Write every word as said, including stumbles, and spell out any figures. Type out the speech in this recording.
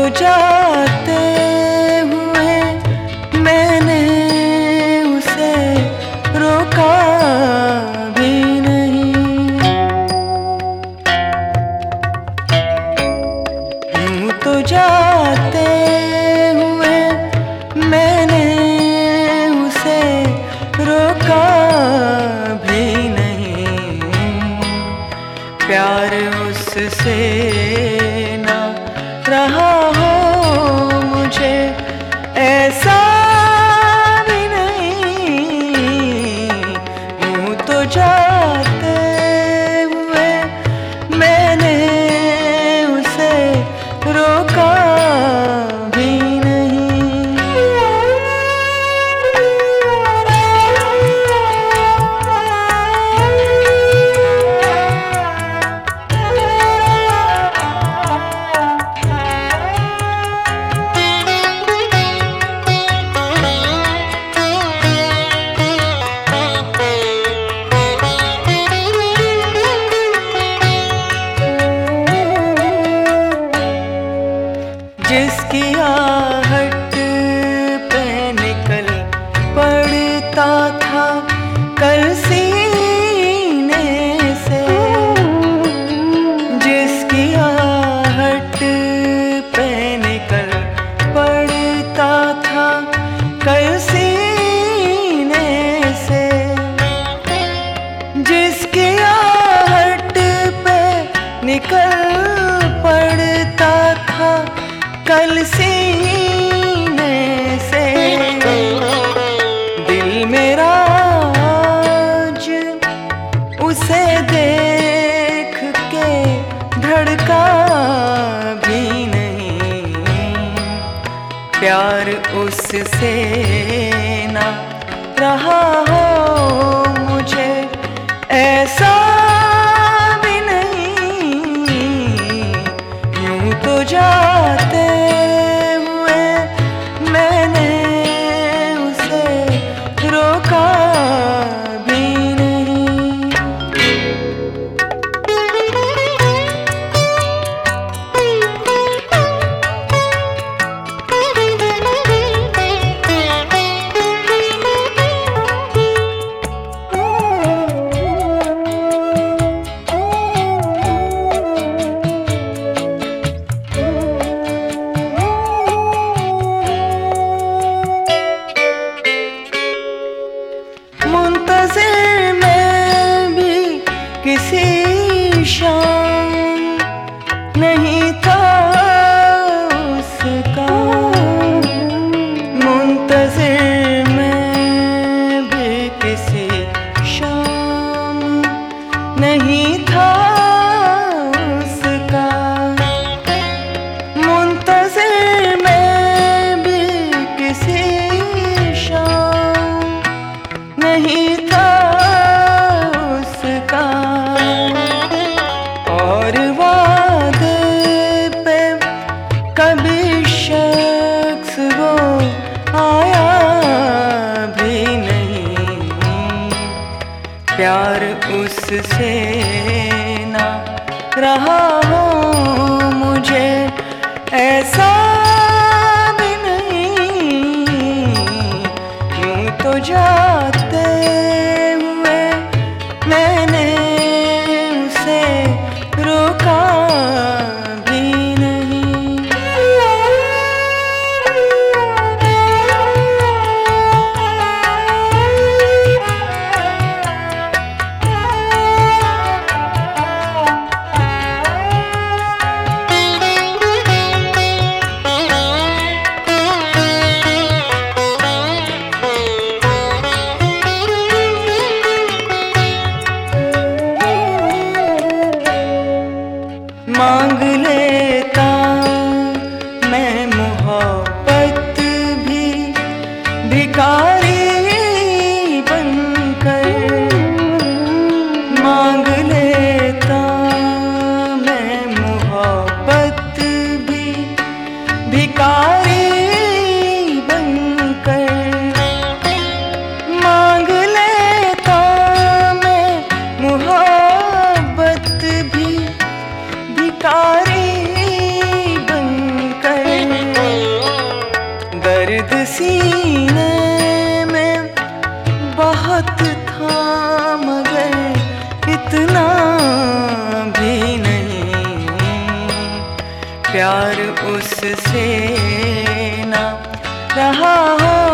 जाते हुए मैंने उसे रोका भी नहीं। यूं तो जाते हुए मैंने उसे रोका भी नहीं। प्यार उससे ना रहा हो मुझे ऐसा भी नहीं। यूं तो जाते हुए मैंने उसे रोका भी जिसकी आहट पे निकल पड़ता था कल सीने से। जिसकी आहट पे निकल पड़ता था कल सीने से। जिसकी आहट पे निकल पड़ता था कल सीने से। दिल मेरा आज उसे देख के धड़का भी नहीं। प्यार उससे ना रहा हो मुझे ऐसा भी नहीं। यूं तो जाते हुए मैंने उसे रोका भी मुंतज़िर मैं भी किसी शाम नहीं था उसका। मुंतज़िर मैं भी किसी शाम नहीं था उसका। मुंतज़िर मैं भी किसी शाम नहीं था उसका। और वादे पे कभी शख्स वो आया भी नहीं। प्यार उससे ना रहा हो मुझे ऐसा भी नहीं। यूं तो जाते हुए मैंने उसे रोका भी नहीं। मांग लेता मैं मोहब्बत भी भिखारी बनकर। मांग लेता मैं मोहब्बत भी भिखारी बनकर। मांग लेता मैं मोहब्बत भी भिखारी बनकर। सीने में बहुत था मगर इतना भी नहीं, प्यार उससे ना रहा हो